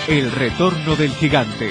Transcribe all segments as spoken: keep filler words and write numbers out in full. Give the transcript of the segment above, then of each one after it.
El retorno del gigante.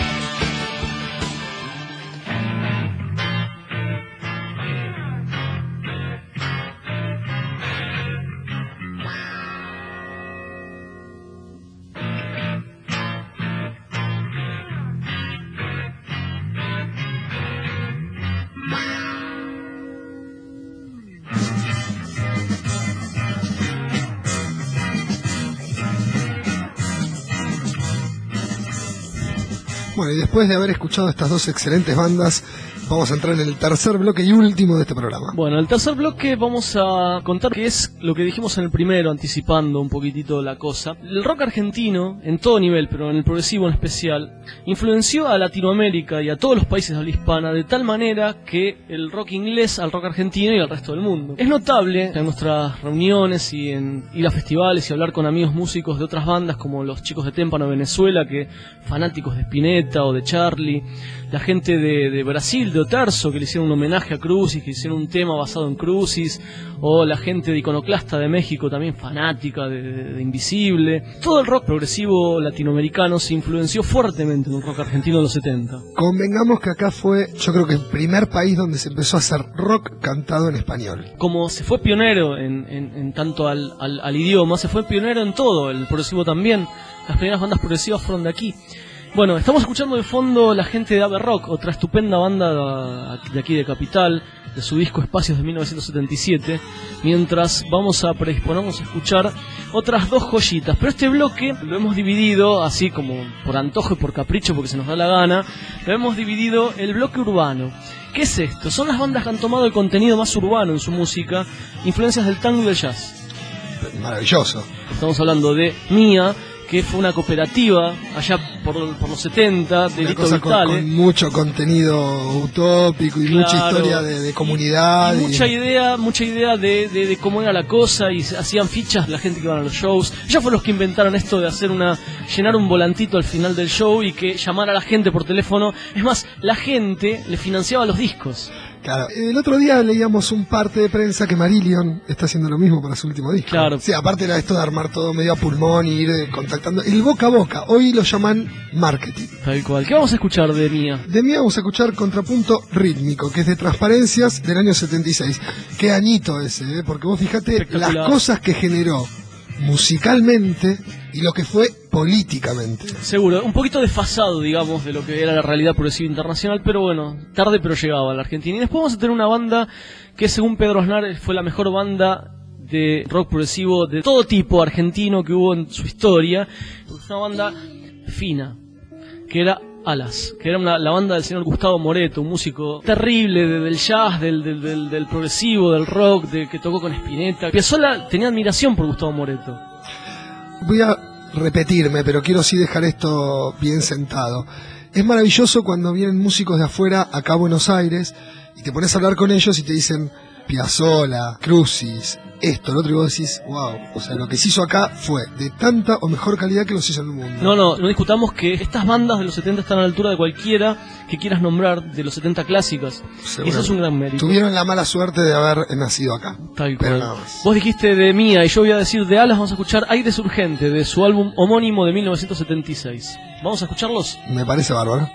Bueno, y después de haber escuchado estas dos excelentes bandas, vamos a entrar en el tercer bloque y último de este programa. Bueno, el tercer bloque vamos a contar qué es lo que dijimos en el primero, anticipando un poquitito la cosa. El rock argentino, en todo nivel, pero en el progresivo en especial, influenció a Latinoamérica y a todos los países de habla hispana de tal manera que el rock inglés al rock argentino y al resto del mundo. Es notable en nuestras reuniones y en ir a festivales y hablar con amigos músicos de otras bandas como los chicos de Témpano Venezuela, que fanáticos de Spinetta o de Charlie, la gente de, de Brasil, de Oterzo, que le hicieron un homenaje a Crucis, que hicieron un tema basado en Crucis, o la gente de Iconoclasta de México, también fanática de, de, de Invisible. Todo el rock progresivo latinoamericano se influenció fuertemente en el rock argentino de los setenta. Convengamos que acá fue, yo creo que el primer país donde se empezó a hacer rock cantado en español. Como se fue pionero en, en, en tanto al, al, al idioma, se fue pionero en todo, el progresivo también. Las primeras bandas progresivas fueron de aquí. Bueno, estamos escuchando de fondo la gente de Ave Rock, otra estupenda banda de aquí de Capital, de su disco Espacios de mil novecientos setenta y siete, mientras vamos a predisponernos a escuchar otras dos joyitas. Pero este bloque lo hemos dividido, así como por antojo y por capricho, porque se nos da la gana, lo hemos dividido el bloque urbano. ¿Qué es esto? Son las bandas que han tomado el contenido más urbano en su música, influencias del tango y del jazz. Maravilloso. Estamos hablando de Mía, que fue una cooperativa allá por, por los setenta, de Lito Vitale. Con, con mucho contenido utópico y claro, mucha historia de, de comunidad. Y, y y... mucha idea mucha idea de, de, de cómo era la cosa, y hacían fichas de la gente que iban a los shows. Ellos fueron los que inventaron esto de hacer una llenar un volantito al final del show y que llamara a la gente por teléfono. Es más, la gente le financiaba los discos. Claro, el otro día leíamos un parte de prensa que Marillion está haciendo lo mismo para su último disco. Claro. Sí, aparte era esto de armar todo medio a pulmón y ir contactando. El boca a boca, hoy lo llaman marketing. Tal cual. ¿Qué vamos a escuchar de Mía? De Mía vamos a escuchar Contrapunto Rítmico, que es de Transparencias del año setenta y seis. Qué añito ese, ¿eh? Porque vos fijate las cosas que generó musicalmente y lo que fue políticamente. Seguro, un poquito desfasado, digamos, de lo que era la realidad progresiva internacional, pero bueno, tarde pero llegaba a la Argentina. Y después vamos a tener una banda que, según Pedro Aznar, fue la mejor banda de rock progresivo de todo tipo argentino que hubo en su historia. Una banda fina, que era Alas, que era una, la banda del señor Gustavo Moreto, un músico terrible de, del jazz, del, del, del, del progresivo, del rock, de, que tocó con Spinetta. Piazzolla tenía admiración por Gustavo Moreto. Voy a repetirme, pero quiero sí dejar esto bien sentado. Es maravilloso cuando vienen músicos de afuera acá a Buenos Aires y te pones a hablar con ellos y te dicen Piazzolla, Crucis, esto, lo otro, y vos decís, wow, o sea, lo que se hizo acá fue de tanta o mejor calidad que lo se hizo en el mundo. No, no, no discutamos que estas bandas de los setenta están a la altura de cualquiera que quieras nombrar de los setenta clásicas. Seguro. Y eso es un gran mérito. Tuvieron la mala suerte de haber nacido acá. Tal cual. Vos dijiste de Mía y yo voy a decir de Alas. Vamos a escuchar Aires Urgente, de su álbum homónimo de mil novecientos setenta y seis. ¿Vamos a escucharlos? Me parece bárbaro.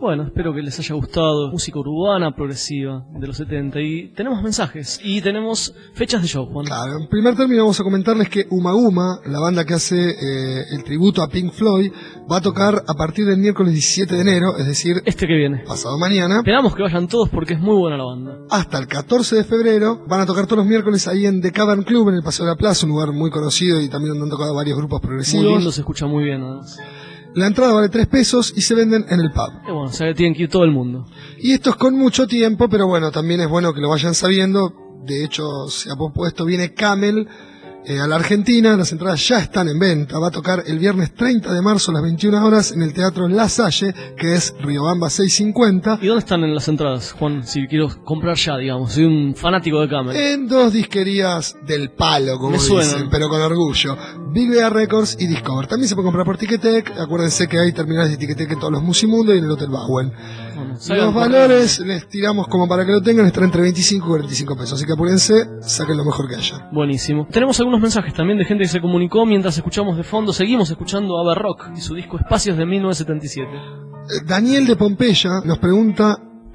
Bueno, espero que les haya gustado. Música urbana, progresiva, de los setenta. Y tenemos mensajes. Y tenemos fechas de show, Juan. Claro, en primer término vamos a comentarles que Uma Uma, la banda que hace eh, el tributo a Pink Floyd, va a tocar a partir del miércoles diecisiete de enero, es decir, Este que viene. pasado mañana, Esperamos que vayan todos porque es muy buena la banda. hasta el catorce de febrero. Van a tocar todos los miércoles ahí en The Cavern Club, en el Paseo de la Plaza, un lugar muy conocido y también donde han tocado varios grupos progresivos. Muy lindo, se escucha muy bien, además. La entrada vale tres pesos y se venden en el pub. Y bueno, o sea que tienen que ir todo el mundo. Y esto es con mucho tiempo, pero bueno, también es bueno que lo vayan sabiendo. De hecho, se ha propuesto, viene Camel eh, a la Argentina. Las entradas ya están en venta. Va a tocar el viernes treinta de marzo a las veintiuna horas en el Teatro La Salle, que es Riobamba seiscientos cincuenta. ¿Y dónde están en las entradas, Juan? Si quiero comprar ya, digamos. Soy un fanático de Camel. En dos disquerías del palo, como Me dicen, suenan. pero con orgullo. Big Bear Records y Discover. También se puede comprar por Ticketek. Acuérdense que hay terminales de Ticketek en todos los Musimundo y en el Hotel Bowen. Bueno, salgan Los por- valores les tiramos como para que lo tengan, están entre veinticinco y cuarenta y cinco pesos. Así que apúrense, saquen lo mejor que haya. Buenísimo. Tenemos algunos mensajes también de gente que se comunicó mientras escuchamos de fondo. Seguimos escuchando a Rock y su disco Espacios de mil novecientos setenta y siete. Eh, Daniel de Pompeya nos pregunta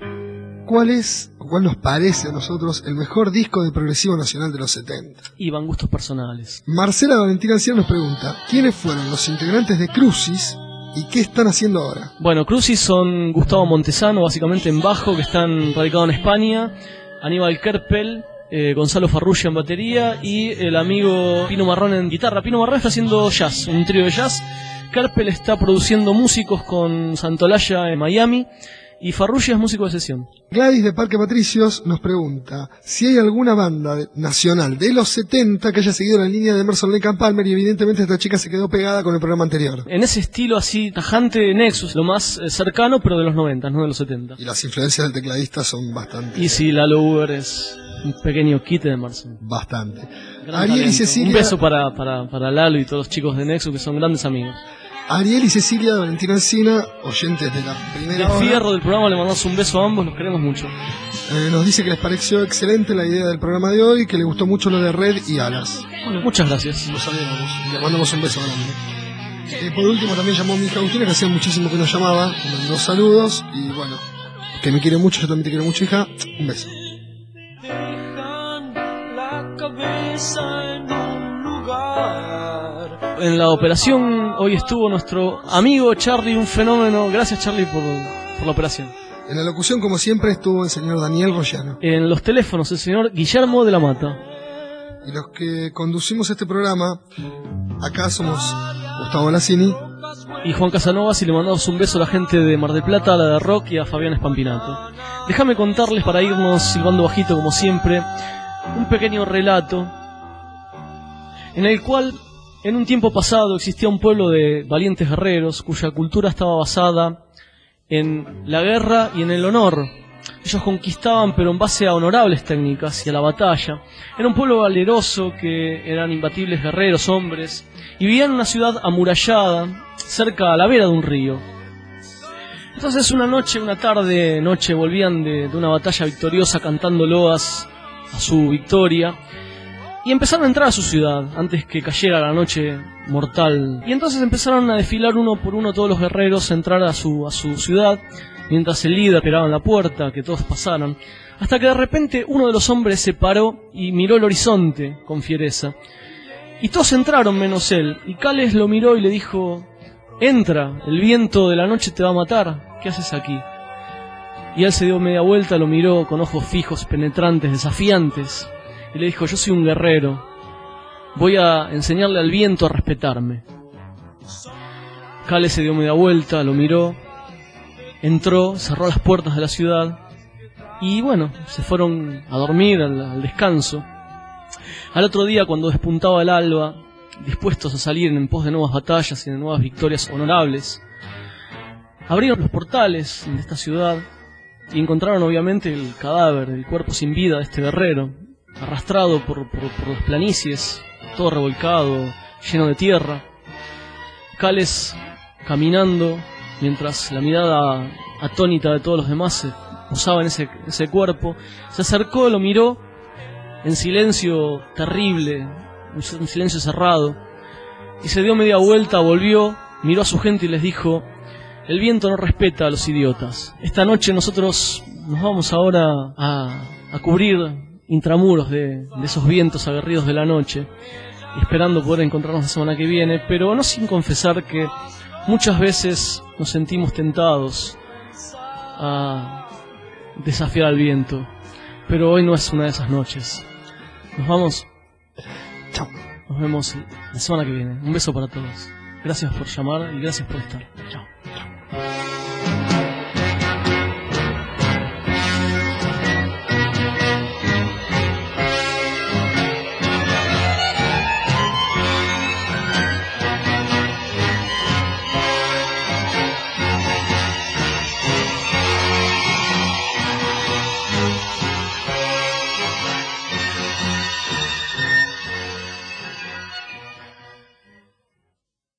cuál es, o cuál nos parece a nosotros el mejor disco de progresivo nacional de los setenta. Y van gustos personales. Marcela Valentina Anciano nos pregunta quiénes fueron los integrantes de Crucis y qué están haciendo ahora. Bueno, Crucis son Gustavo Montesano, básicamente en bajo, que están radicados en España, Aníbal Kerpel, eh, Gonzalo Farrugia en batería y el amigo Pino Marrón en guitarra. Pino Marrón está haciendo jazz, un trío de jazz. Kerpel está produciendo músicos con Santolaya en Miami y Farrugia es músico de sesión. Gladys de Parque Patricios nos pregunta si hay alguna banda de- nacional de los setenta que haya seguido la línea de Emerson Lake and Palmer, y evidentemente esta chica se quedó pegada con el programa anterior. En ese estilo así tajante, Nexus, lo más eh, cercano, pero de los noventa, no de los setenta. Y las influencias del tecladista son bastante. Y si Lalo Uber es un pequeño quite de Emerson. Bastante. Gran Ariel y talento. Cecilia. Un beso para, para, para Lalo y todos los chicos de Nexus que son grandes amigos. Ariel y Cecilia de Valentina Encina, oyentes de la primera De hora, fierro del programa le mandamos un beso a ambos, los queremos mucho. eh, nos dice que les pareció excelente la idea del programa de hoy, que le gustó mucho lo de Red y Alas. Bueno, muchas gracias. Lo sabemos, le mandamos un beso grande. Eh, por último también llamó mi hija Agustina, que hacía muchísimo que nos llamaba, me mandó saludos y bueno, que me quiere mucho, yo también te quiero mucho, hija, un beso. Dejan la cabeza en un lugar. En la operación hoy estuvo nuestro amigo Charlie, un fenómeno. Gracias Charlie por, por la operación. En la locución, como siempre, estuvo el señor Daniel Royano. En los teléfonos el señor Guillermo de la Mata. Y los que conducimos este programa, acá somos Gustavo Lassini. Y Juan Casanovas, y le mandamos un beso a la gente de Mar del Plata, a la de Rock y a Fabián Espampinato. Déjame contarles, para irnos silbando bajito como siempre, un pequeño relato en el cual en un tiempo pasado existía un pueblo de valientes guerreros cuya cultura estaba basada en la guerra y en el honor. Ellos conquistaban, pero en base a honorables técnicas y a la batalla. Era un pueblo valeroso, que eran imbatibles guerreros, hombres, y vivían en una ciudad amurallada, cerca a la vera de un río. Entonces una noche, una tarde, noche, volvían de, de una batalla victoriosa cantando loas a su victoria, y empezaron a entrar a su ciudad antes que cayera la noche mortal. Y entonces empezaron a desfilar uno por uno todos los guerreros, a entrar a su, a su ciudad, mientras el líder esperaba en la puerta que todos pasaran, hasta que de repente uno de los hombres se paró y miró el horizonte con fiereza. Y todos entraron menos él, y Cales lo miró y le dijo: entra, el viento de la noche te va a matar, ¿qué haces aquí? Y él se dio media vuelta, lo miró con ojos fijos, penetrantes, desafiantes, y le dijo: yo soy un guerrero, voy a enseñarle al viento a respetarme. Cales se dio media vuelta, lo miró, entró, cerró las puertas de la ciudad, y bueno, se fueron a dormir al, al descanso. Al otro día, cuando despuntaba el alba, dispuestos a salir en pos de nuevas batallas y de nuevas victorias honorables, abrieron los portales de esta ciudad y encontraron obviamente el cadáver, el cuerpo sin vida de este guerrero, arrastrado por, por, por las planicies, todo revolcado, lleno de tierra. Cales caminando, mientras la mirada atónita de todos los demás se posaba en ese, ese cuerpo, se acercó, lo miró en silencio terrible, un silencio cerrado, y se dio media vuelta, volvió, miró a su gente y les dijo: El viento no respeta a los idiotas. Esta noche nosotros nos vamos ahora a, a cubrir intramuros de, de esos vientos aguerridos de la noche, esperando poder encontrarnos la semana que viene, pero no sin confesar que muchas veces nos sentimos tentados a desafiar al viento, pero hoy no es una de esas noches. Nos vamos. Chao. Nos vemos la semana que viene. Un beso para todos. Gracias por llamar y gracias por estar. Chao.